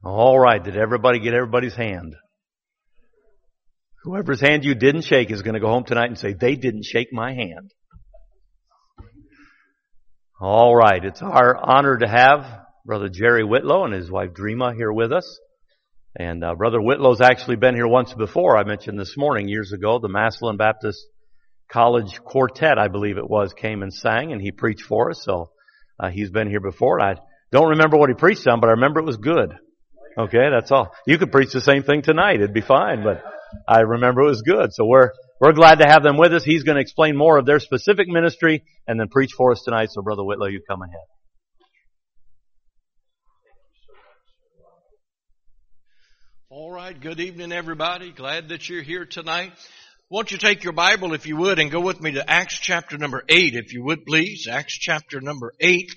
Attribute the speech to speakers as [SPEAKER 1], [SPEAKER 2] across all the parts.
[SPEAKER 1] All right. Did everybody get everybody's hand? Whoever's hand you didn't shake is going to go home tonight and say, they didn't shake my hand. All right. It's our honor to have Brother Jerry Whitlow and his wife Dreama here with us. And Brother Whitlow's actually been here once before. I mentioned this morning, years ago, the Massillon Baptist College Quartet, I believe it was, came and sang, and he preached for us. So he's been here before. I don't remember what he preached on, but I remember it was good. Okay, that's all. You could preach the same thing tonight. It'd be fine, but I remember it was good. So we're glad to have them with us. He's going to explain more of their specific ministry and then preach for us tonight. So Brother Whitlow, you come ahead.
[SPEAKER 2] All right, good evening, everybody. Glad that you're here tonight. Won't you take your Bible, if you would, and go with me to Acts chapter number 8, if you would, please. Acts chapter number 8.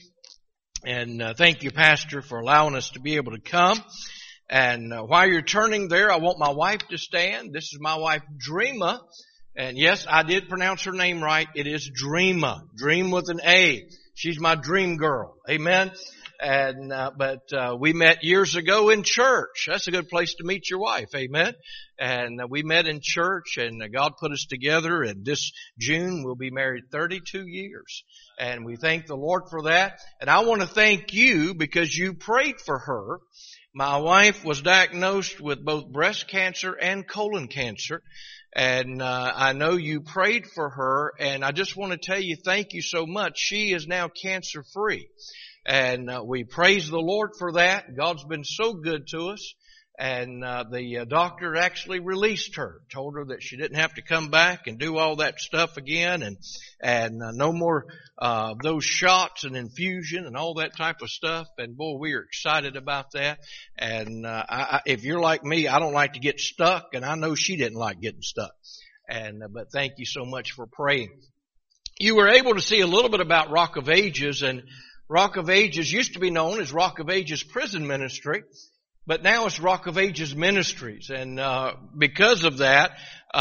[SPEAKER 2] And thank you, Pastor, for allowing us to be able to come. And while you're turning there, I want my wife to stand. This is my wife, Dreama. And yes, I did pronounce her name right. It is Dreama. Dream with an A. She's my dream girl. Amen. And but we met years ago in church. That's a good place to meet your wife. Amen. And we met in church, and God put us together. And this June we'll be married 32 years. And we thank the Lord for that. And I want to thank you because you prayed for her. My wife was diagnosed with both breast cancer and colon cancer. And I know you prayed for her. And I just want to tell you, thank you so much. She is now cancer free. And we praise the Lord for that. God's been so good to us. And the doctor actually released her, told her that she didn't have to come back and do all that stuff again, and no more those shots and infusion and all that type of stuff. And boy, we are excited about that. And if you're like me, I don't like to get stuck, and I know she didn't like getting stuck. And but thank you so much for praying. You were able to see a little bit about Rock of Ages, and Rock of Ages used to be known as Rock of Ages Prison Ministry, but now it's Rock of Ages Ministries. And because of that,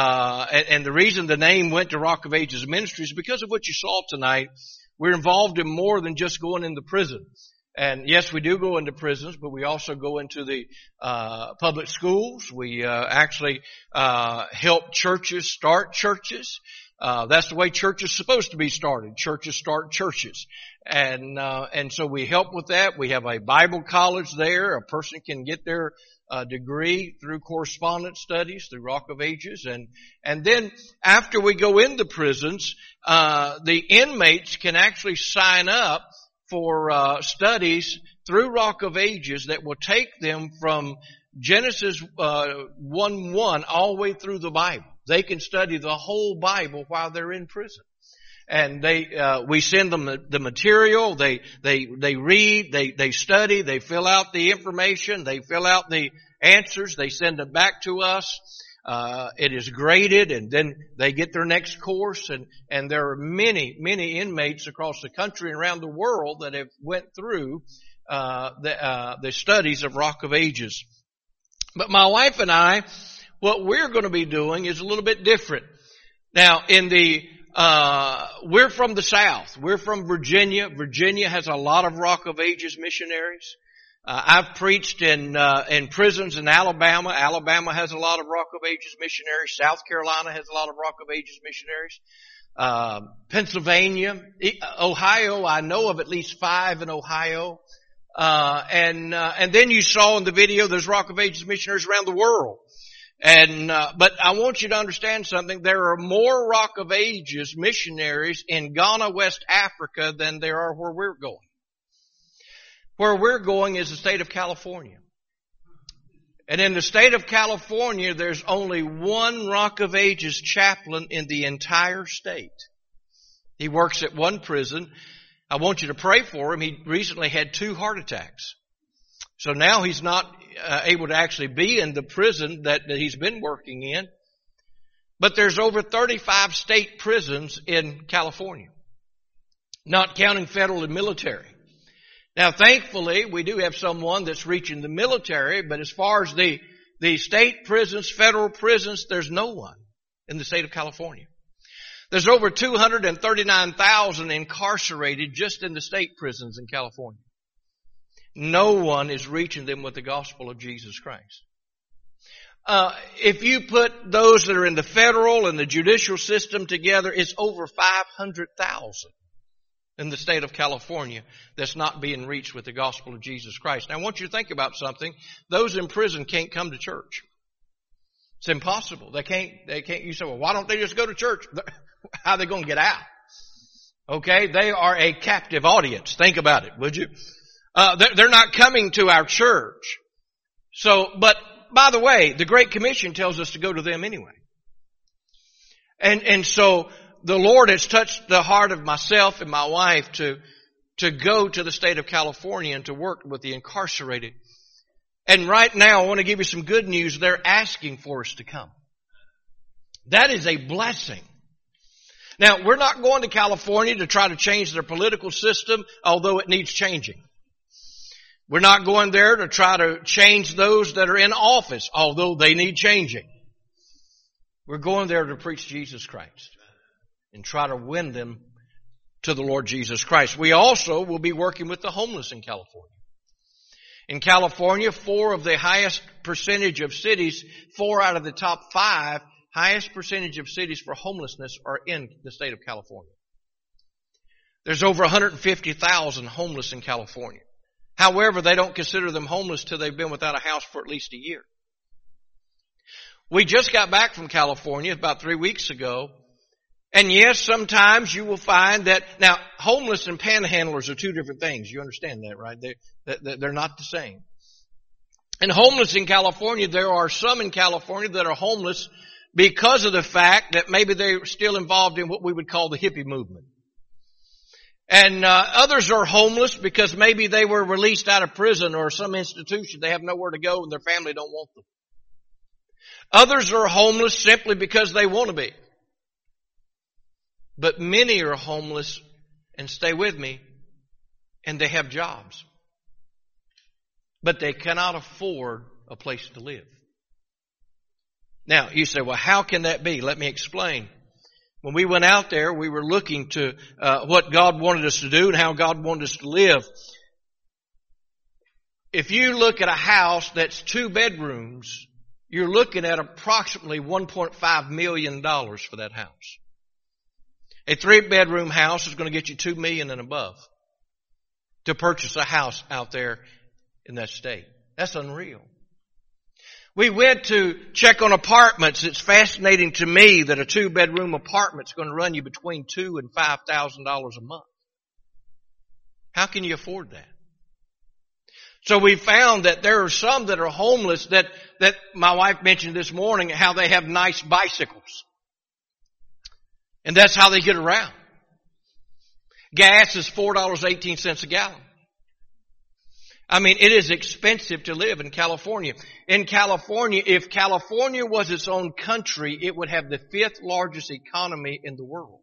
[SPEAKER 2] and the reason the name went to Rock of Ages Ministries, because of what you saw tonight, we're involved in more than just going into prison. And yes, we do go into prisons, but we also go into the public schools. We actually help churches start churches. That's the way church is supposed to be started. Churches start churches. And so we help with that. We have a Bible college there. A person can get their degree through correspondence studies through Rock of Ages. And then after we go into prisons, the inmates can actually sign up for studies through Rock of Ages that will take them from Genesis 1:1 all the way through the Bible. They can study the whole Bible while they're in prison. And we send them the material, they read, they study, they fill out the information, they fill out the answers, they send it back to us. It is graded, and then they get their next course, and there are many inmates across the country and around the world that have went through the studies of Rock of Ages. But my wife and I, what we're going to be doing is a little bit different. Now, we're from the South. We're from Virginia. Virginia has a lot of Rock of Ages missionaries. I've preached in prisons in Alabama. Alabama has a lot of Rock of Ages missionaries. South Carolina has a lot of Rock of Ages missionaries. Pennsylvania, Ohio, I know of at least 5 in Ohio. And then you saw in the video there's Rock of Ages missionaries around the world. But I want you to understand something. There are more Rock of Ages missionaries in Ghana, West Africa than there are where we're going. Where we're going is the state of California. And in the state of California, there's only one Rock of Ages chaplain in the entire state. He works at one prison. I want you to pray for him. He recently had 2 heart attacks. So now he's not able to actually be in the prison that he's been working in. But there's over 35 state prisons in California, not counting federal and military. Now, thankfully, we do have someone that's reaching the military, but as far as the state prisons, federal prisons, there's no one in the state of California. There's over 239,000 incarcerated just in the state prisons in California. no one is reaching them with the gospel of Jesus Christ. If you put those that are in the federal and the judicial system together, it's over 500,000 in the state of California that's not being reached with the gospel of Jesus Christ. Now I want you to think about something. Those in prison can't come to church. It's impossible. They can't, you say, well, why don't they just go to church? How are they going to get out? Okay, they are a captive audience. Think about it, would you? They're not coming to our church. So, but by the way, the Great Commission tells us to go to them anyway. And so the Lord has touched the heart of myself and my wife to go to the state of California and to work with the incarcerated. And right now, I want to give you some good news. They're asking for us to come. That is a blessing. Now, we're not going to California to try to change their political system, although it needs changing. We're not going there to try to change those that are in office, although they need changing. We're going there to preach Jesus Christ and try to win them to the Lord Jesus Christ. We also will be working with the homeless in California. In California, 4 of the highest percentage of cities, 4 out of the top 5 highest percentage of cities for homelessness are in the state of California. There's over 150,000 homeless in California. However, they don't consider them homeless till they've been without a house for at least a year. We just got back from California about 3 weeks ago. And yes, sometimes you will find that, now, homeless and panhandlers are 2 different things. You understand that, right? They're not the same. And homeless in California, there are some in California that are homeless because of the fact that maybe they're still involved in what we would call the hippie movement. And others are homeless because maybe they were released out of prison or some institution. They have nowhere to go and their family don't want them. Others are homeless simply because they want to be. But many are homeless, and stay with me, and they have jobs. But they cannot afford a place to live. Now, you say, well, how can that be? Let me explain. When we went out there, we were looking to what God wanted us to do and how God wanted us to live. If you look at a house that's 2 bedrooms, you're looking at approximately $1.5 million for that house. A 3-bedroom house is going to get you $2 million and above to purchase a house out there in that state. That's unreal. We went to check on apartments. It's fascinating to me that a 2-bedroom apartment is going to run you between $2,000 and $5,000 a month. How can you afford that? So we found that there are some that are homeless that my wife mentioned this morning, how they have nice bicycles. And that's how they get around. Gas is $4.18 a gallon. I mean, it is expensive to live in California. In California, if California was its own country, it would have the 5th largest economy in the world.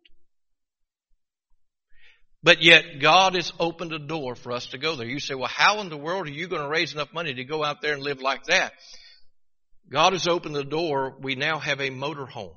[SPEAKER 2] But yet, God has opened a door for us to go there. You say, well, how in the world are you going to raise enough money to go out there and live like that? God has opened the door. We now have a motor home.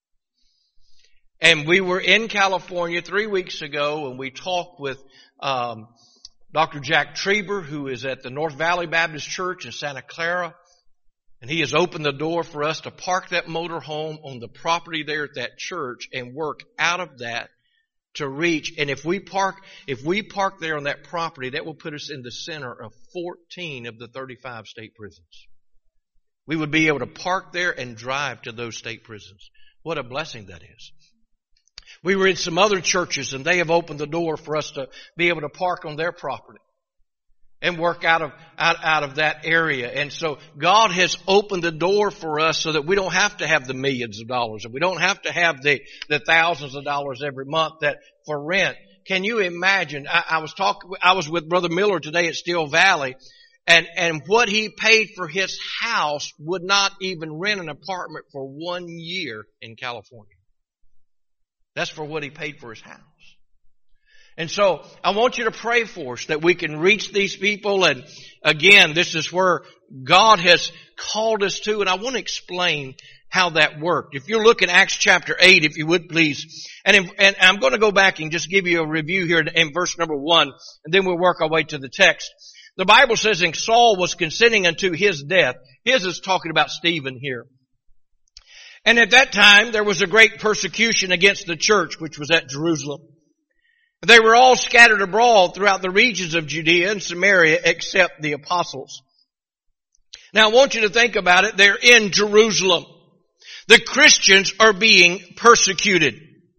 [SPEAKER 2] And we were in California 3 weeks ago, and we talked with Dr. Jack Trieber, who is at the North Valley Baptist Church in Santa Clara. And he has opened the door for us to park that motor home on the property there at that church and work out of that to reach. And if we park there on that property, that will put us in the center of 14 of the 35 state prisons. We would be able to park there and drive to those state prisons. What a blessing that is. We were in some other churches, and they have opened the door for us to be able to park on their property and work out of that area. And so God has opened the door for us so that we don't have to have the millions of dollars, and we don't have to have the thousands of dollars every month that for rent. Can you imagine? I was with Brother Miller today at Steel Valley, and what he paid for his house would not even rent an apartment for 1 year in California. That's for what he paid for his house. And so I want you to pray for us that we can reach these people. And again, this is where God has called us to. And I want to explain how that worked. If you look in Acts chapter 8, if you would please. And I'm going to go back and just give you a review here in verse number 1. And then we'll work our way to the text. The Bible says, and Saul was consenting unto his death. His is talking about Stephen here. And at that time, there was a great persecution against the church, which was at Jerusalem. They were all scattered abroad throughout the regions of Judea and Samaria, except the apostles. Now, I want you to think about it. They're in Jerusalem. The Christians are being persecuted.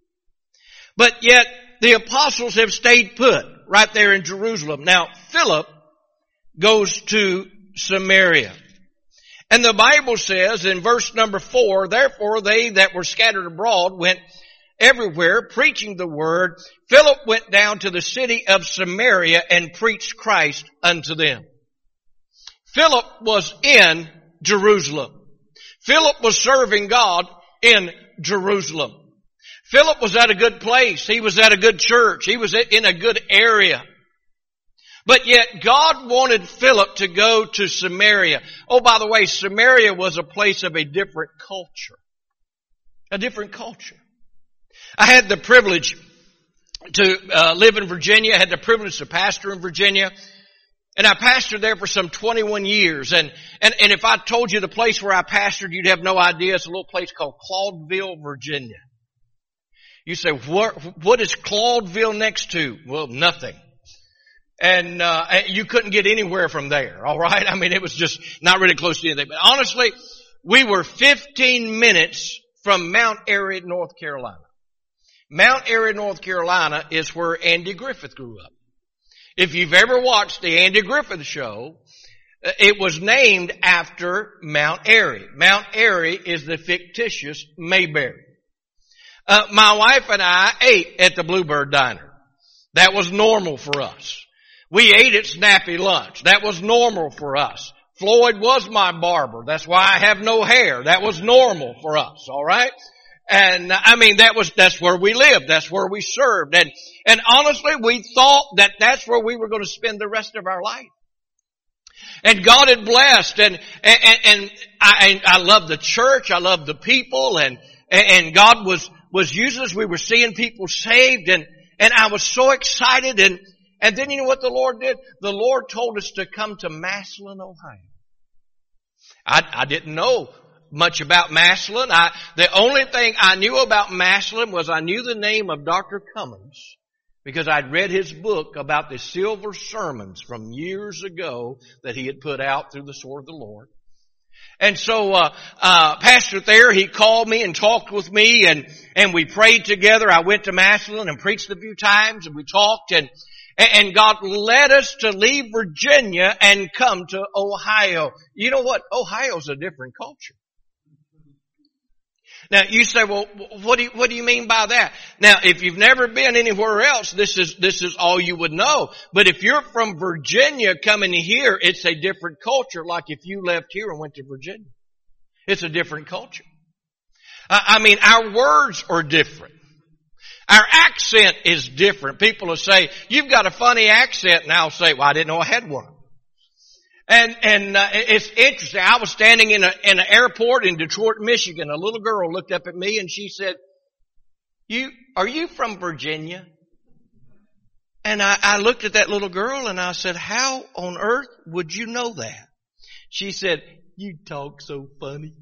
[SPEAKER 2] But yet, the apostles have stayed put right there in Jerusalem. Now, Philip goes to Samaria. And the Bible says in verse number 4, therefore they that were scattered abroad went everywhere preaching the word. Philip went down to the city of Samaria and preached Christ unto them. Philip was in Jerusalem. Philip was serving God in Jerusalem. Philip was at a good place. He was at a good church. He was in a good area. But yet God wanted Philip to go to Samaria. Oh, by the way, Samaria was a place of a different culture. A different culture. I had the privilege to live in Virginia. I had the privilege to pastor in Virginia. And I pastored there for some 21 years. And if I told you the place where I pastored, you'd have no idea. It's a little place called Claudeville, Virginia. You say, what is Claudeville next to? Well, nothing. And you couldn't get anywhere from there, all right? I mean, it was just not really close to anything. But honestly, we were 15 minutes from Mount Airy, North Carolina. Mount Airy, North Carolina is where Andy Griffith grew up. If you've ever watched the Andy Griffith show, it was named after Mount Airy. Mount Airy is the fictitious Mayberry. My wife and I ate at the Bluebird Diner. That was normal for us. We ate at Snappy Lunch. That was normal for us. Floyd was my barber. That's why I have no hair. That was normal for us, all right? And I mean, that's where we lived. That's where we served. And honestly, we thought that that's where we were going to spend the rest of our life. And God had blessed, and I loved the church. I loved the people, and God was using us. We were seeing people saved, and I was so excited. And then you know what the Lord did? The Lord told us to come to Massillon, Ohio. I didn't know much about Massillon. The only thing I knew about Massillon was I knew the name of Dr. Cummins because I'd read his book about the silver sermons from years ago that he had put out through the sword of the Lord. And so, Pastor Thayer, he called me and talked with me and we prayed together. I went to Massillon and preached a few times and we talked and God led us to leave Virginia and come to Ohio. You know what? Ohio's a different culture. Now you say, well, what do you mean by that? Now, if you've never been anywhere else, this is all you would know. But if you're from Virginia coming here, it's a different culture. Like if you left here and went to Virginia, it's a different culture. I mean, our words are different. Our accent is different. People will say, you've got a funny accent. And I'll say, well, I didn't know I had one. And it's interesting. I was standing in an airport in Detroit, Michigan. A little girl looked up at me and she said, are you from Virginia? And I looked at that little girl and I said, how on earth would you know that? She said, you talk so funny.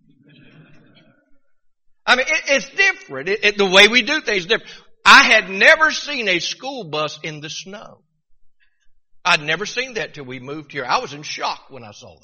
[SPEAKER 2] I mean, it's different. The way we do things is different. I had never seen a school bus in the snow. I'd never seen that till we moved here. I was in shock when I saw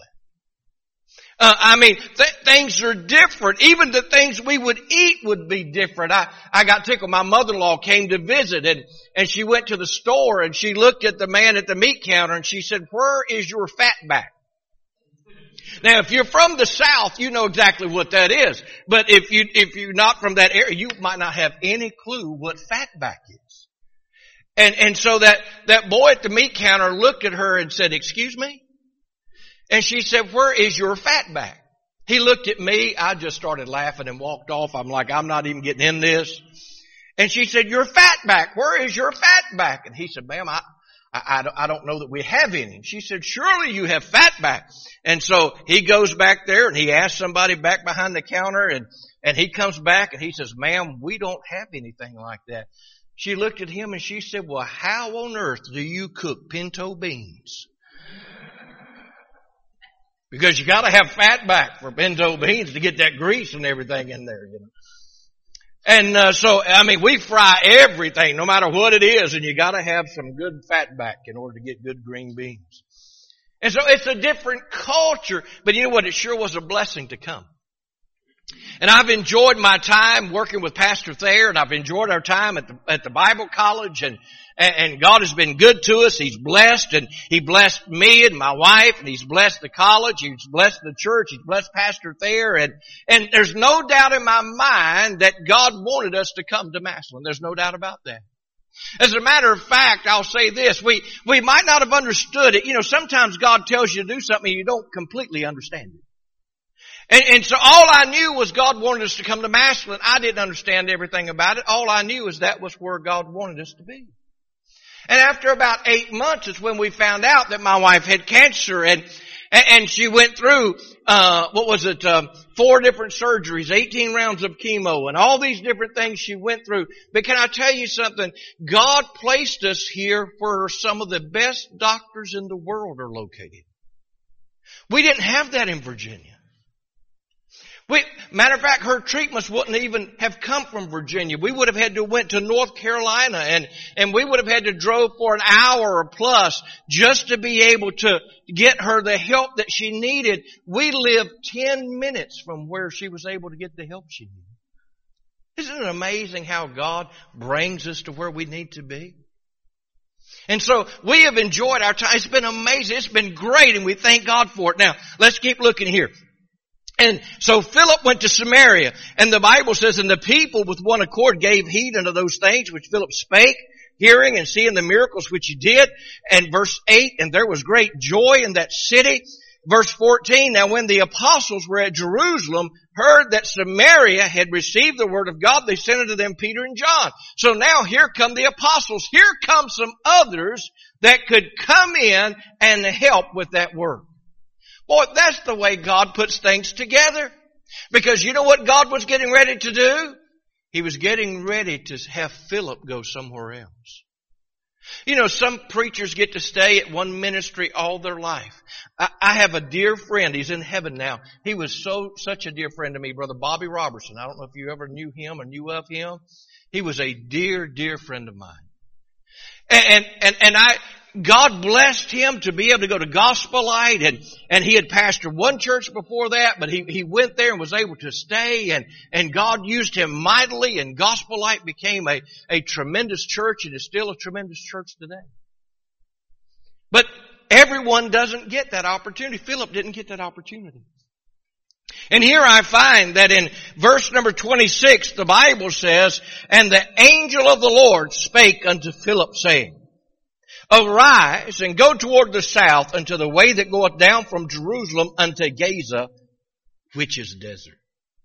[SPEAKER 2] that. Things are different. Even the things we would eat would be different. I got tickled. My mother-in-law came to visit and she went to the store and she looked at the man at the meat counter and she said, where is your fatback? Now, if you're from the South, you know exactly what that is. But if you're not from that area, you might not have any clue what fatback is. And so that boy at the meat counter looked at her and said, excuse me? And she said, where is your fatback? He looked at me. I just started laughing and walked off. I'm like, I'm not even getting in this. And she said, your fatback, where is your fatback? And he said, ma'am, I don't know that we have any. She said, surely you have fatback. And so he goes back there and he asks somebody back behind the counter and he comes back and he says, ma'am, we don't have anything like that. She looked at him and she said, well, how on earth do you cook pinto beans? Because you gotta have fat back for pinto beans to get that grease and everything in there, you know. And so, we fry everything, no matter what it is, and you gotta have some good fat back in order to get good green beans. And so it's a different culture, but you know what? It sure was a blessing to come. And I've enjoyed my time working with Pastor Thayer, and I've enjoyed our time at the Bible college, and God has been good to us. He's blessed, and He blessed me and my wife, and He's blessed the college, He's blessed the church, He's blessed Pastor Thayer, and there's no doubt in my mind that God wanted us to come to Massillon. There's no doubt about that. As a matter of fact, I'll say this, we might not have understood it. You know, sometimes God tells you to do something and you don't completely understand it. And so all I knew was God wanted us to come to Massillon. I didn't understand everything about it. All I knew is that was where God wanted us to be. And after about 8 months is when we found out that my wife had cancer, and she went through, 4 different surgeries, 18 rounds of chemo, and all these different things she went through. But can I tell you something? God placed us here where some of the best doctors in the world are located. We didn't have that in Virginia. Matter of fact, her treatments wouldn't even have come from Virginia. We would have had to went to North Carolina, and we would have had to drove for an hour or plus just to be able to get her the help that she needed. We lived 10 minutes from where she was able to get the help she needed. Isn't it amazing how God brings us to where we need to be? And so we have enjoyed our time. It's been amazing. It's been great, and we thank God for it. Now, let's keep looking here. And so Philip went to Samaria, and the Bible says, and the people with one accord gave heed unto those things which Philip spake, hearing and seeing the miracles which he did. And verse 8, and there was great joy in that city. Verse 14, now when the apostles were at Jerusalem, heard that Samaria had received the word of God, they sent unto them Peter and John. So now here come the apostles. Here come some others that could come in and help with that work. Boy, that's the way God puts things together. Because you know what God was getting ready to do? He was getting ready to have Philip go somewhere else. You know, some preachers get to stay at one ministry all their life. I have a dear friend. He's in heaven now. He was such a dear friend to me, Brother Bobby Robertson. I don't know if you ever knew him or knew of him. He was a dear, dear friend of mine. God blessed him to be able to go to Gospel Light, and he had pastored one church before that, but he went there and was able to stay, and God used him mightily, and Gospel Light became a tremendous church, and is still a tremendous church today. But everyone doesn't get that opportunity. Philip didn't get that opportunity. And here I find that in verse number 26, the Bible says, and the angel of the Lord spake unto Philip, saying, Arise and go toward the south unto the way that goeth down from Jerusalem unto Gaza, which is desert.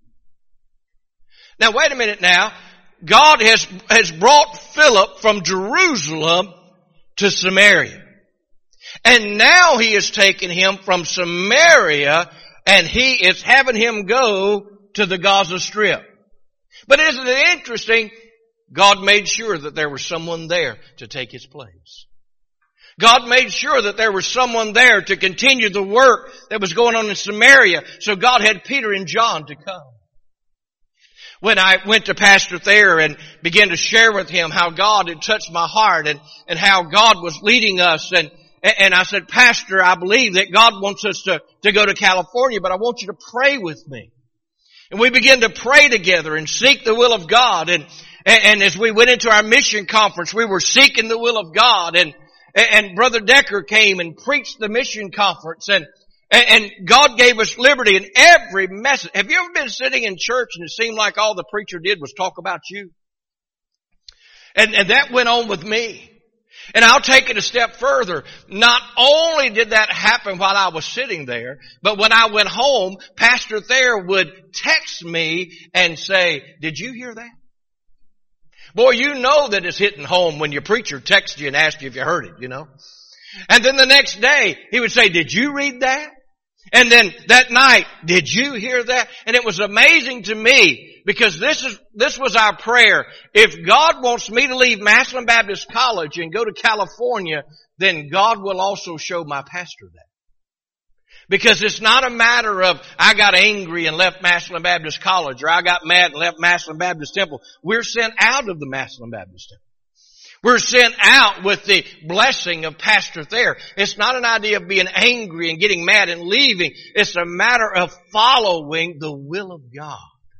[SPEAKER 2] Now wait a minute now. God has brought Philip from Jerusalem to Samaria. And now He has taken him from Samaria, and He is having him go to the Gaza Strip. But isn't it interesting? God made sure that there was someone there to take his place. God made sure that there was someone there to continue the work that was going on in Samaria. So God had Peter and John to come. When I went to Pastor Thayer and began to share with him how God had touched my heart and how God was leading us, and I said, Pastor, I believe that God wants us to go to California, but I want you to pray with me. And we began to pray together and seek the will of God. And as we went into our mission conference, we were seeking the will of God. And Brother Decker came and preached the mission conference, and God gave us liberty in every message. Have you ever been sitting in church and it seemed like all the preacher did was talk about you? And that went on with me. And I'll take it a step further. Not only did that happen while I was sitting there, but when I went home, Pastor Thayer would text me and say, did you hear that? Boy, you know that it's hitting home when your preacher texts you and asks you if you heard it, you know. And then the next day, he would say, did you read that? And then that night, did you hear that? And it was amazing to me because this was our prayer. If God wants me to leave Massillon Baptist College and go to California, then God will also show my pastor that. Because it's not a matter of, I got angry and left Massillon Baptist College, or I got mad and left Massillon Baptist Temple. We're sent out of the Massillon Baptist Temple. We're sent out with the blessing of Pastor Thayer. It's not an idea of being angry and getting mad and leaving. It's a matter of following the will of God.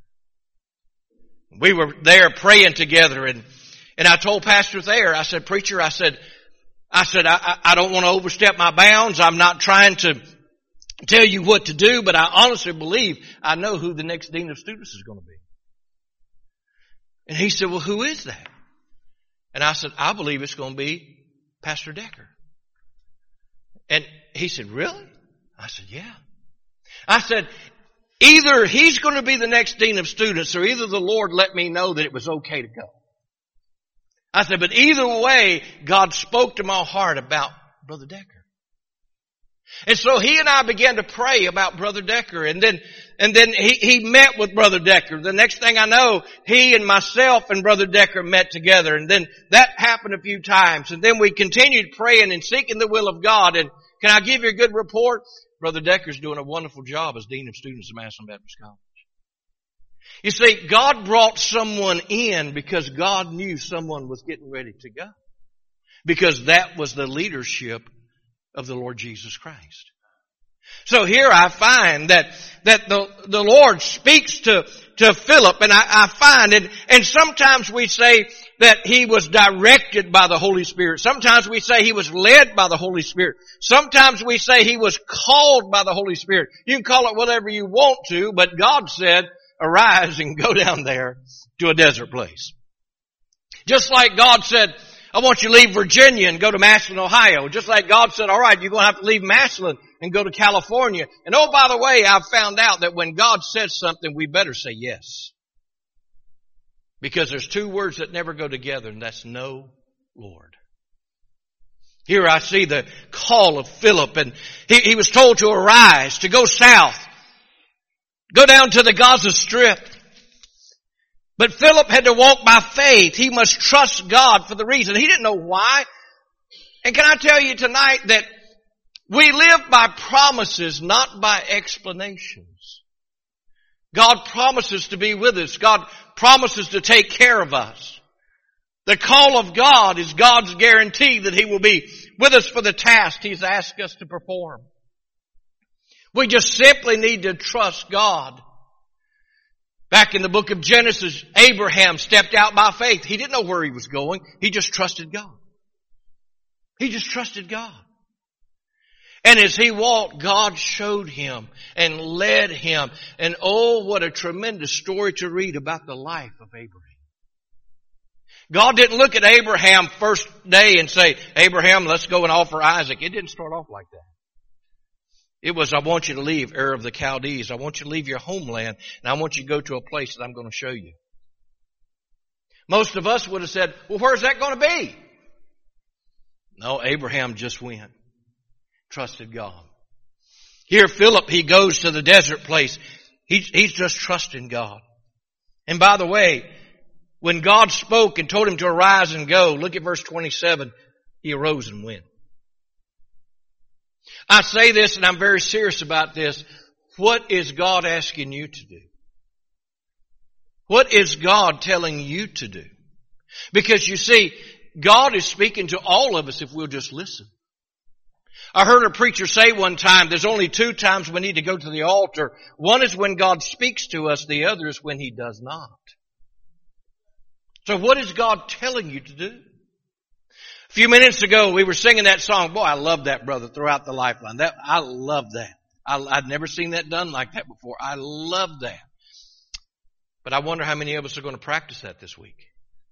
[SPEAKER 2] We were there praying together, and I told Pastor Thayer, I said, preacher, I said, I don't want to overstep my bounds. I'm not trying to tell you what to do, but I honestly believe I know who the next dean of students is going to be. And he said, well, who is that? And I said, I believe it's going to be Pastor Decker. And he said, really? I said, yeah. I said, either he's going to be the next dean of students, or either the Lord let me know that it was okay to go. I said, but either way, God spoke to my heart about Brother Decker. And so he and I began to pray about Brother Decker, and then he met with Brother Decker. The next thing I know, he and myself and Brother Decker met together, and then that happened a few times. And then we continued praying and seeking the will of God. And can I give you a good report? Brother Decker's doing a wonderful job as Dean of Students at Massillon Baptist College. You see, God brought someone in because God knew someone was getting ready to go. Because that was the leadership of the Lord Jesus Christ. So here I find that the Lord speaks to Philip, and I find, and sometimes we say that he was directed by the Holy Spirit. Sometimes we say he was led by the Holy Spirit. Sometimes we say he was called by the Holy Spirit. You can call it whatever you want to, but God said, arise and go down there to a desert place. Just like God said, I want you to leave Virginia and go to Massillon, Ohio. Just like God said, all right, you're going to have to leave Massillon and go to California. And oh, by the way, I've found out that when God says something, we better say yes. Because there's two words that never go together, and that's no, Lord. Here I see the call of Philip, and he was told to arise, to go south, go down to the Gaza Strip. But Philip had to walk by faith. He must trust God for the reason. He didn't know why. And can I tell you tonight that we live by promises, not by explanations. God promises to be with us. God promises to take care of us. The call of God is God's guarantee that He will be with us for the task He's asked us to perform. We just simply need to trust God. Back in the book of Genesis, Abraham stepped out by faith. He didn't know where he was going. He just trusted God. He just trusted God. And as he walked, God showed him and led him. And oh, what a tremendous story to read about the life of Abraham. God didn't look at Abraham first day and say, Abraham, let's go and offer Isaac. It didn't start off like that. It was, I want you to leave Ur of the Chaldees. I want you to leave your homeland, and I want you to go to a place that I'm going to show you. Most of us would have said, well, where's that going to be? No, Abraham just went. Trusted God. Here, Philip, he goes to the desert place. He's just trusting God. And by the way, when God spoke and told him to arise and go, look at verse 27, he arose and went. I say this, and I'm very serious about this. What is God asking you to do? What is God telling you to do? Because you see, God is speaking to all of us if we'll just listen. I heard a preacher say one time, there's only two times we need to go to the altar. One is when God speaks to us. The other is when He does not. So what is God telling you to do? A few minutes ago, we were singing that song. Boy, I love that, brother, throughout the lifeline. I love that. I'd never seen that done like that before. I love that. But I wonder how many of us are going to practice that this week.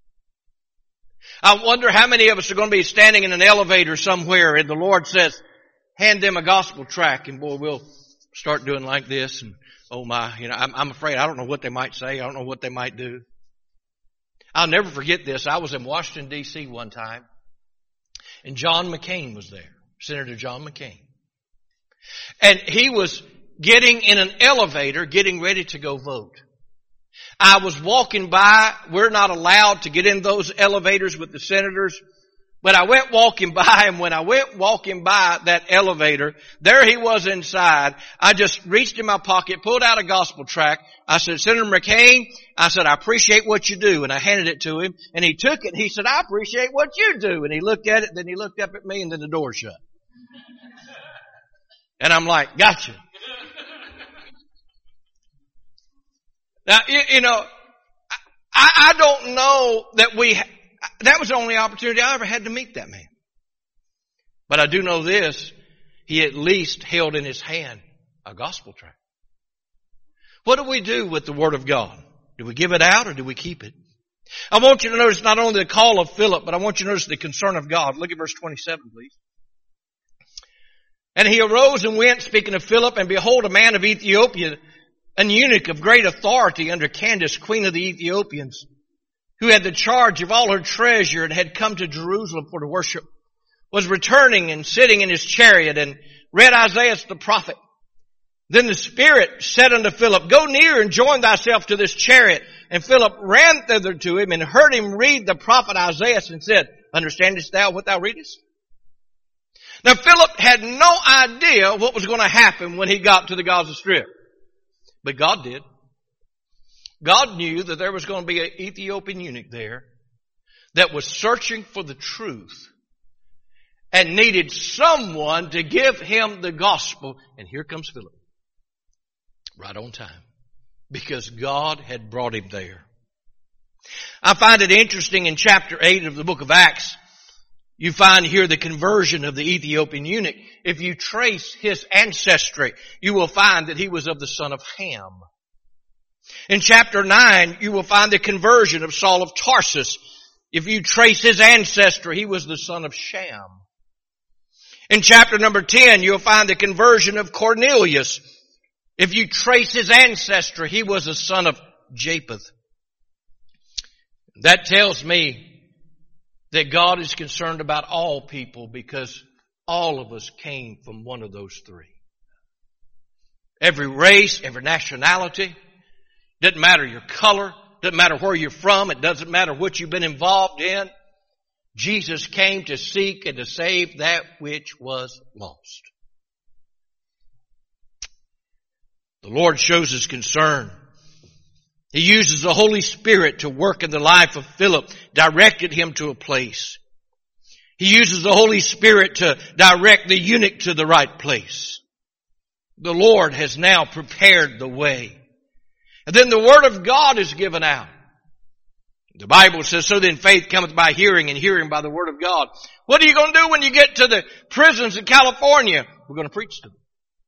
[SPEAKER 2] I wonder how many of us are going to be standing in an elevator somewhere and the Lord says, hand them a gospel tract, and boy, we'll start doing like this, and oh my, I'm afraid I don't know what they might say. I don't know what they might do. I'll never forget this. I was in Washington, D.C. one time, and John McCain was there, Senator John McCain. And he was getting in an elevator, getting ready to go vote. I was walking by. We're not allowed to get in those elevators with the senators. But I went walking by, and when I went walking by that elevator, there he was inside. I just reached in my pocket, pulled out a gospel tract. I said, Senator McCain, I said, I appreciate what you do. And I handed it to him, and he took it, and he said, I appreciate what you do. And he looked at it, then he looked up at me, and then the door shut. And I'm like, gotcha. Now, you know, I don't know that that was the only opportunity I ever had to meet that man. But I do know this, he at least held in his hand a gospel tract. What do we do with the Word of God? Do we give it out or do we keep it? I want you to notice not only the call of Philip, but I want you to notice the concern of God. Look at verse 27, please. And he arose and went, speaking of Philip, and behold, a man of Ethiopia, an eunuch of great authority under Candace, queen of the Ethiopians, who had the charge of all her treasure and had come to Jerusalem for to worship, was returning and sitting in his chariot and read Isaiah the prophet. Then the Spirit said unto Philip, Go near and join thyself to this chariot. And Philip ran thither to him and heard him read the prophet Isaiah and said, Understandest thou what thou readest? Now Philip had no idea what was going to happen when he got to the Gaza Strip. But God did. God knew that there was going to be an Ethiopian eunuch there that was searching for the truth and needed someone to give him the gospel. And here comes Philip. Right on time. Because God had brought him there. I find it interesting in chapter 8 of the book of Acts. You find here the conversion of the Ethiopian eunuch. If you trace his ancestry, you will find that he was of the son of Ham. In chapter 9, you will find the conversion of Saul of Tarsus. If you trace his ancestry, he was the son of Sham. In chapter number 10, you'll find the conversion of Cornelius. If you trace his ancestry, he was the son of Japheth. That tells me that God is concerned about all people because all of us came from one of those three. Every race, every nationality, doesn't matter your color, doesn't matter where you're from, it doesn't matter what you've been involved in. Jesus came to seek and to save that which was lost. The Lord shows His concern. He uses the Holy Spirit to work in the life of Philip, directed him to a place. He uses the Holy Spirit to direct the eunuch to the right place. The Lord has now prepared the way. And then the Word of God is given out. The Bible says, so then faith cometh by hearing, and hearing by the Word of God. What are you going to do when you get to the prisons in California? We're going to preach to them.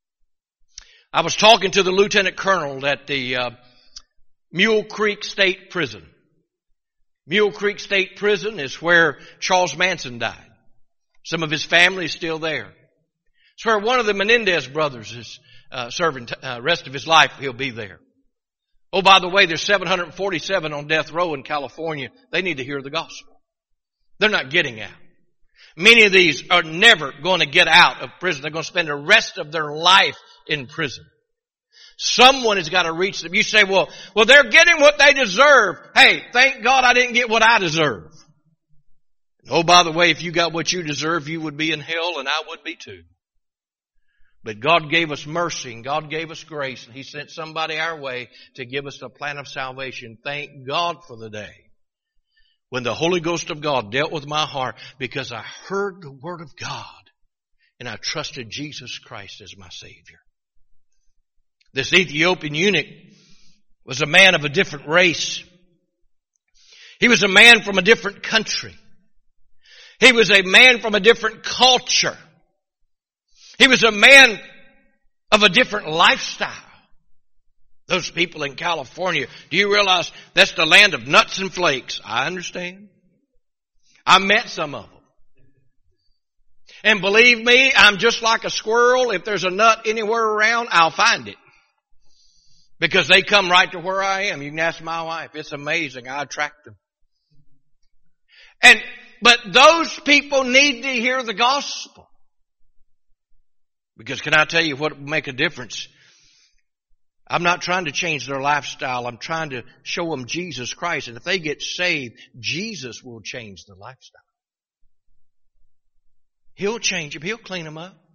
[SPEAKER 2] I was talking to the lieutenant colonel at the Mule Creek State Prison. Mule Creek State Prison is where Charles Manson died. Some of his family is still there. It's where one of the Menendez brothers is serving rest of his life. He'll be there. Oh, by the way, there's 747 on death row in California. They need to hear the gospel. They're not getting out. Many of these are never going to get out of prison. They're going to spend the rest of their life in prison. Someone has got to reach them. You say, well, they're getting what they deserve. Hey, thank God I didn't get what I deserve. Oh, by the way, if you got what you deserve, you would be in hell and I would be too. But God gave us mercy and God gave us grace and He sent somebody our way to give us the plan of salvation. Thank God for the day when the Holy Ghost of God dealt with my heart because I heard the Word of God and I trusted Jesus Christ as my Savior. This Ethiopian eunuch was a man of a different race. He was a man from a different country. He was a man from a different culture. He was a man of a different lifestyle. Those people in California, do you realize that's the land of nuts and flakes? I understand. I met some of them. And believe me, I'm just like a squirrel. If there's a nut anywhere around, I'll find it. Because they come right to where I am. You can ask my wife. It's amazing. I attract them. But those people need to hear the gospel. Because can I tell you what will make a difference? I'm not trying to change their lifestyle. I'm trying to show them Jesus Christ. And if they get saved, Jesus will change their lifestyle. He'll change them. He'll clean them up.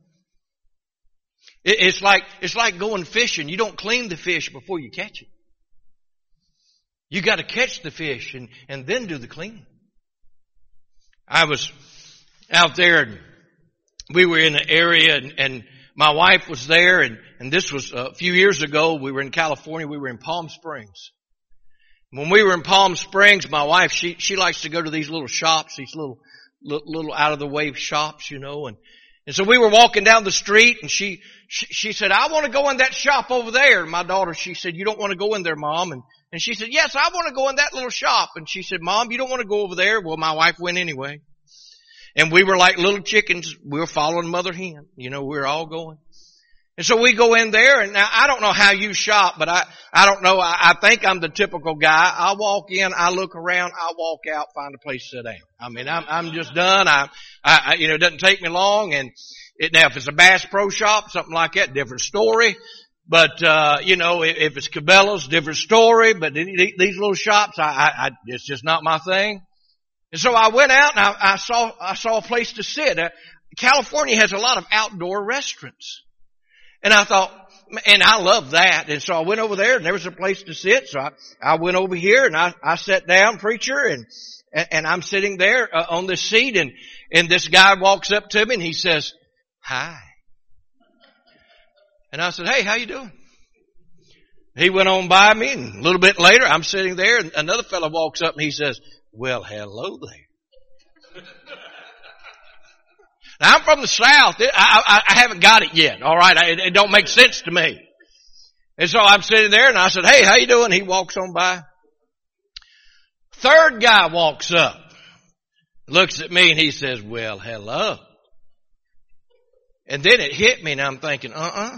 [SPEAKER 2] It's like going fishing. You don't clean the fish before you catch it. You got to catch the fish and then do the cleaning. I was out there and we were in an area and my wife was there and this was a few years ago. We were in California. We were in Palm Springs. When we were in Palm Springs, my wife, she likes to go to these little shops, these little out of the way shops, you know, and so we were walking down the street and she said, I want to go in that shop over there. And my daughter, she said, you don't want to go in there, Mom. And she said, yes, I want to go in that little shop. And she said, Mom, you don't want to go over there. Well, my wife went anyway. And we were like little chickens. We were following Mother Hen. You know, we were all going. And so we go in there, and now I don't know how you shop, but I don't know. I think I'm the typical guy. I walk in, I look around, I walk out, find a place to sit down. I mean, I'm just done. You know, it doesn't take me long. And now if it's a Bass Pro Shop, something like that, different story. But, you know, if it's Cabela's, different story. But these little shops, it's just not my thing. And so I went out and I saw a place to sit. California has a lot of outdoor restaurants. And I thought, and I love that. And so I went over there and there was a place to sit. So I went over here and I sat down, preacher, and I'm sitting there on this seat and this guy walks up to me and he says, hi. And I said, hey, how you doing? He went on by me and a little bit later I'm sitting there and another fellow walks up and he says, well, hello there. Now, I'm from the South. I haven't got it yet. All right. It don't make sense to me. And so I'm sitting there and I said, hey, how you doing? He walks on by. Third guy walks up, looks at me and he says, well, hello. And then it hit me and I'm thinking,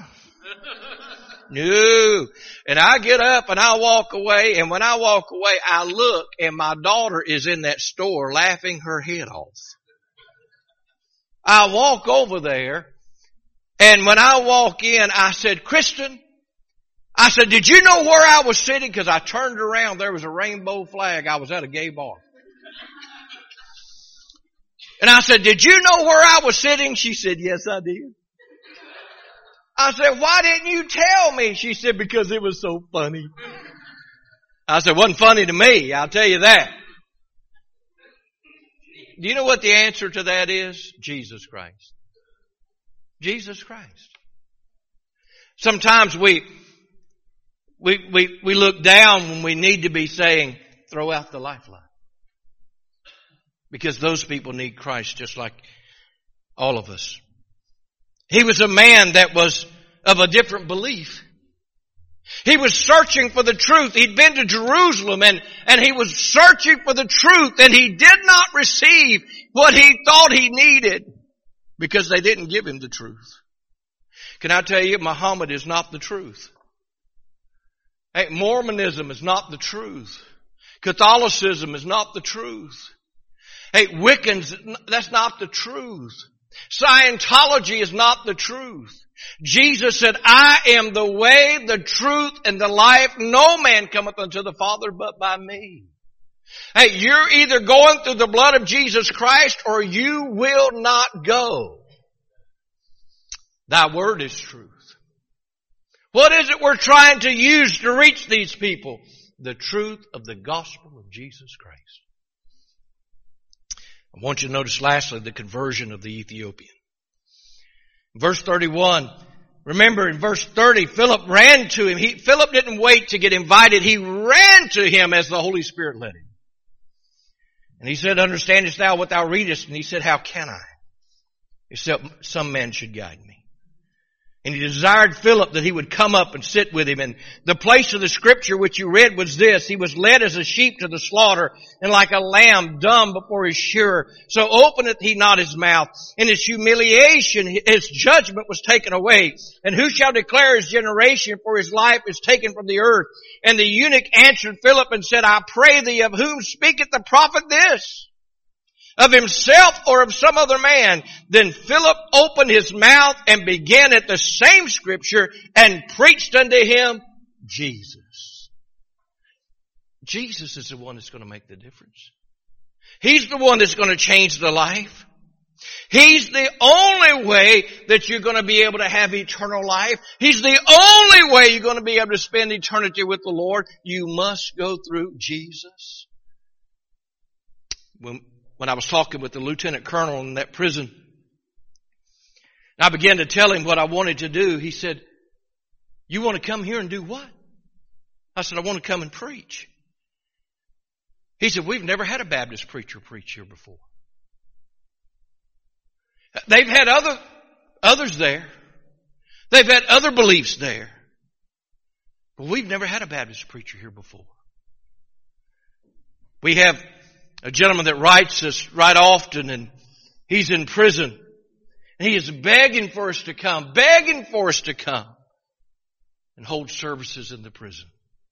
[SPEAKER 2] no. And I get up and I walk away. And when I walk away, I look and my daughter is in that store laughing her head off. I walk over there, and when I walk in, I said, Kristen, I said, did you know where I was sitting? Because I turned around, there was a rainbow flag. I was at a gay bar. And I said, did you know where I was sitting? She said, yes, I did. I said, why didn't you tell me? She said, because it was so funny. I said, it wasn't funny to me, I'll tell you that. Do you know what the answer to that is? Jesus Christ. Jesus Christ. Sometimes we look down when we need to be saying, throw out the lifeline. Because those people need Christ just like all of us. He was a man that was of a different belief. He was searching for the truth. He'd been to Jerusalem and he was searching for the truth and he did not receive what he thought he needed because they didn't give him the truth. Can I tell you, Muhammad is not the truth. Hey, Mormonism is not the truth. Catholicism is not the truth. Hey, Wiccans, that's not the truth. Scientology is not the truth. Jesus said, I am the way, the truth, and the life. No man cometh unto the Father but by me. Hey, you're either going through the blood of Jesus Christ or you will not go. Thy word is truth. What is it we're trying to use to reach these people? The truth of the gospel of Jesus Christ. I want you to notice lastly the conversion of the Ethiopian. Verse 31, remember in verse 30, Philip ran to him. Philip didn't wait to get invited. He ran to him as the Holy Spirit led him. And he said, understandest thou what thou readest? And he said, how can I? Except some man should guide me. And he desired Philip that he would come up and sit with him. And the place of the scripture which you read was this. He was led as a sheep to the slaughter, and like a lamb dumb before his shearer. So openeth he not his mouth. In his humiliation, his judgment was taken away. And who shall declare his generation? For his life is taken from the earth. And the eunuch answered Philip and said, I pray thee, of whom speaketh the prophet this? Of himself or of some other man? Then Philip opened his mouth and began at the same scripture and preached unto him Jesus. Jesus is the one that's going to make the difference. He's the one that's going to change the life. He's the only way that you're going to be able to have eternal life. He's the only way you're going to be able to spend eternity with the Lord. You must go through Jesus. When I was talking with the lieutenant colonel in that prison, I began to tell him what I wanted to do. He said, "You want to come here and do what?" I said, "I want to come and preach." He said, "We've never had a Baptist preacher preach here before." They've had others there. They've had other beliefs there. But we've never had a Baptist preacher here before. We have a gentleman that writes us right often, and he's in prison. And he is begging for us to come and hold services in the prison.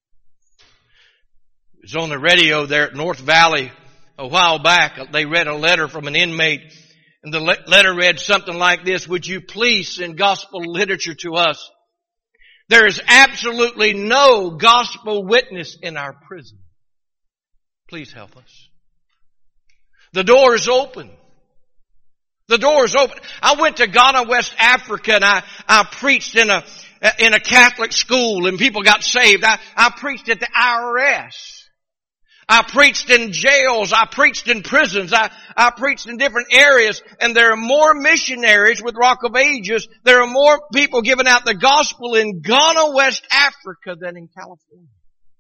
[SPEAKER 2] It was on the radio there at North Valley a while back. They read a letter from an inmate. And the letter read something like this: "Would you please send gospel literature to us? There is absolutely no gospel witness in our prison. Please help us." The door is open. The door is open. I went to Ghana, West Africa, and I preached in a Catholic school, and people got saved. I preached at the IRS. I preached in jails. I preached in prisons. I preached in different areas. And there are more missionaries with Rock of Ages. There are more people giving out the gospel in Ghana, West Africa than in California.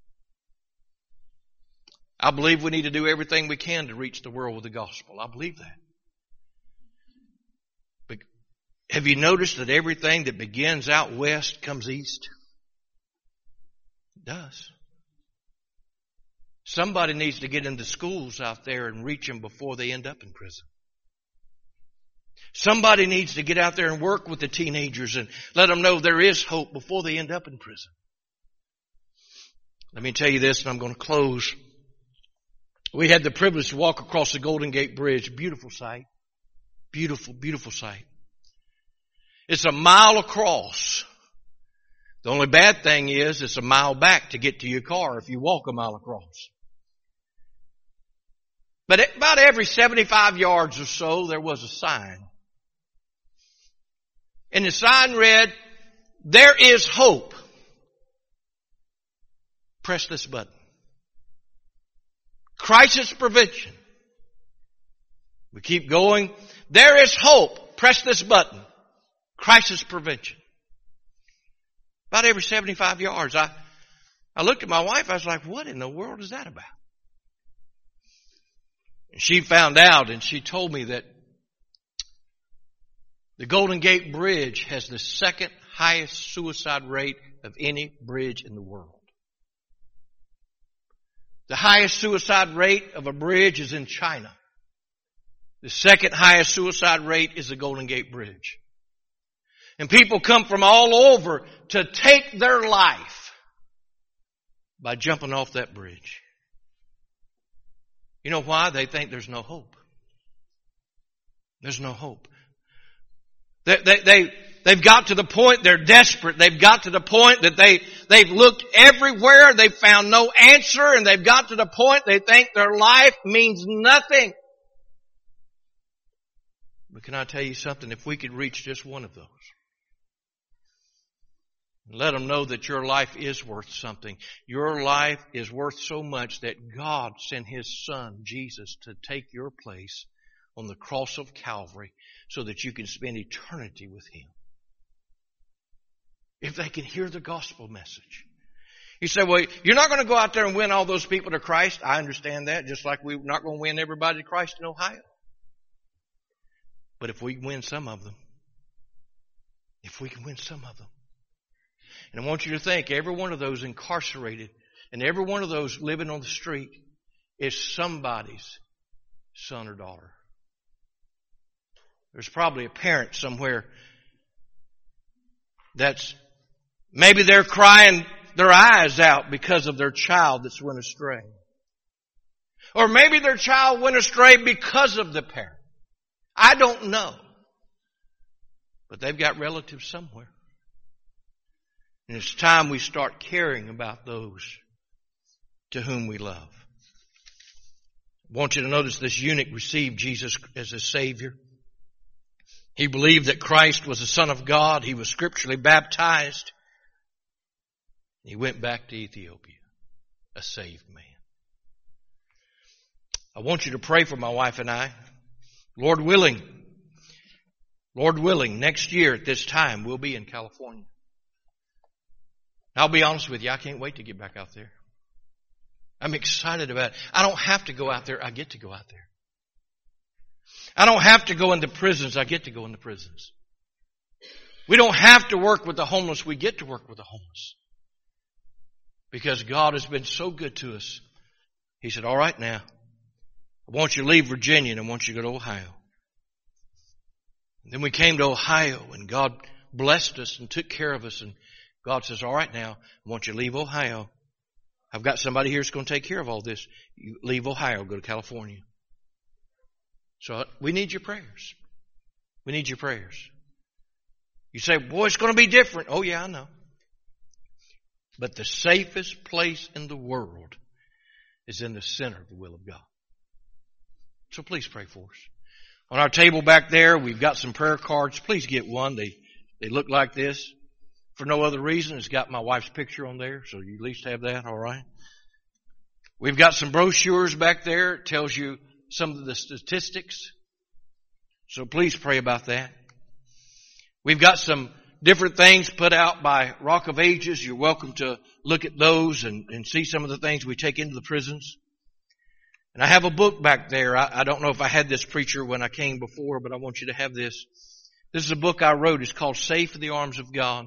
[SPEAKER 2] I believe we need to do everything we can to reach the world with the gospel. I believe that. But have you noticed that everything that begins out west comes east? It does. Somebody needs to get into schools out there and reach them before they end up in prison. Somebody needs to get out there and work with the teenagers and let them know there is hope before they end up in prison. Let me tell you this, and I'm going to close. We had the privilege to walk across the Golden Gate Bridge. Beautiful sight. Beautiful, beautiful sight. It's a mile across. The only bad thing is it's a mile back to get to your car if you walk a mile across. But about every 75 yards or so, there was a sign. And the sign read, "There is hope. Press this button." Crisis prevention. We keep going. "There is hope. Press this button." Crisis prevention. About every 75 yards. I looked at my wife. I was like, "What in the world is that about?" And she found out, and she told me that the Golden Gate Bridge has the second highest suicide rate of any bridge in the world. The highest suicide rate of a bridge is in China. The second highest suicide rate is the Golden Gate Bridge. And people come from all over to take their life by jumping off that bridge. You know why? They think there's no hope. There's no hope. They've got to the point they're desperate. They've got to the point that they've looked everywhere. They've found no answer, and they've got to the point they think their life means nothing. But can I tell you something? If we could reach just one of those, let them know that your life is worth something. Your life is worth so much that God sent His Son, Jesus, to take your place on the cross of Calvary so that you can spend eternity with Him. If they can hear the gospel message. You say, "Well, you're not going to go out there and win all those people to Christ." I understand that, just like we're not going to win everybody to Christ in Ohio. But if we can win some of them, and I want you to think, every one of those incarcerated and every one of those living on the street is somebody's son or daughter. There's probably a parent somewhere that's, maybe they're crying their eyes out because of their child that's went astray. Or maybe their child went astray because of the parent. I don't know. But they've got relatives somewhere. And it's time we start caring about those to whom we love. I want you to notice this eunuch received Jesus as a Savior. He believed that Christ was the Son of God. He was scripturally baptized. He went back to Ethiopia, a saved man. I want you to pray for my wife and I. Lord willing, next year at this time, we'll be in California. I'll be honest with you, I can't wait to get back out there. I'm excited about it. I don't have to go out there, I get to go out there. I don't have to go into prisons, I get to go into prisons. We don't have to work with the homeless, we get to work with the homeless. Because God has been so good to us. He said, all right now, I want you to leave Virginia and I want you to go to Ohio. And then we came to Ohio and God blessed us and took care of us. And God says, all right now, I want you to leave Ohio. I've got somebody here that's going to take care of all this. You leave Ohio, go to California. So we need your prayers. We need your prayers. You say, boy, it's going to be different. Oh yeah, I know. But the safest place in the world is in the center of the will of God. So please pray for us. On our table back there, we've got some prayer cards. Please get one. They look like this. For no other reason, it's got my wife's picture on there, so you at least have that, all right? We've got some brochures back there. It tells you some of the statistics. So please pray about that. We've got some different things put out by Rock of Ages. You're welcome to look at those and see some of the things we take into the prisons. And I have a book back there. I don't know if I had this preacher when I came before, but I want you to have this. This is a book I wrote. It's called Safe in the Arms of God.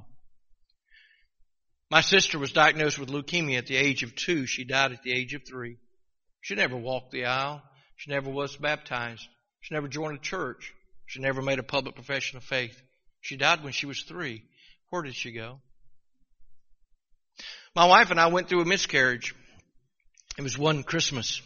[SPEAKER 2] My sister was diagnosed with leukemia at the age of 2. She died at the age of 3. She never walked the aisle. She never was baptized. She never joined a church. She never made a public profession of faith. She died when she was 3. Where did she go? My wife and I went through a miscarriage. It was one Christmas.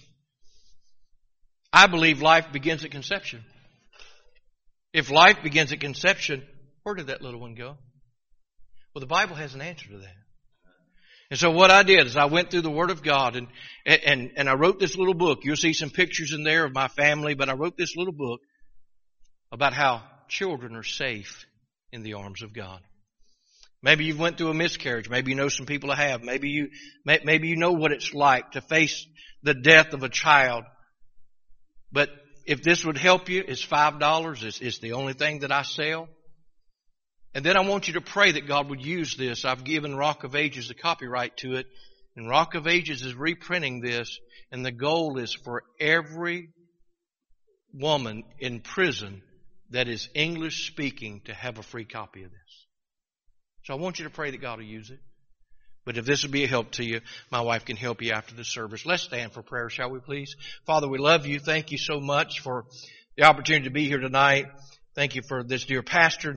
[SPEAKER 2] I believe life begins at conception. If life begins at conception, where did that little one go? Well, the Bible has an answer to that. And so what I did is I went through the Word of God and I wrote this little book. You'll see some pictures in there of my family, but I wrote this little book about how children are safe in the arms of God. Maybe you went through a miscarriage. Maybe you know some people that have. Maybe you know what it's like to face the death of a child. But if this would help you, it's $5. It's the only thing that I sell. And then I want you to pray that God would use this. I've given Rock of Ages the copyright to it. And Rock of Ages is reprinting this. And the goal is for every woman in prison that is English speaking to have a free copy of this. So I want you to pray that God will use it. But if this will be a help to you, my wife can help you after the service. Let's stand for prayer, shall we please? Father, we love you. Thank you so much for the opportunity to be here tonight. Thank you for this dear pastor.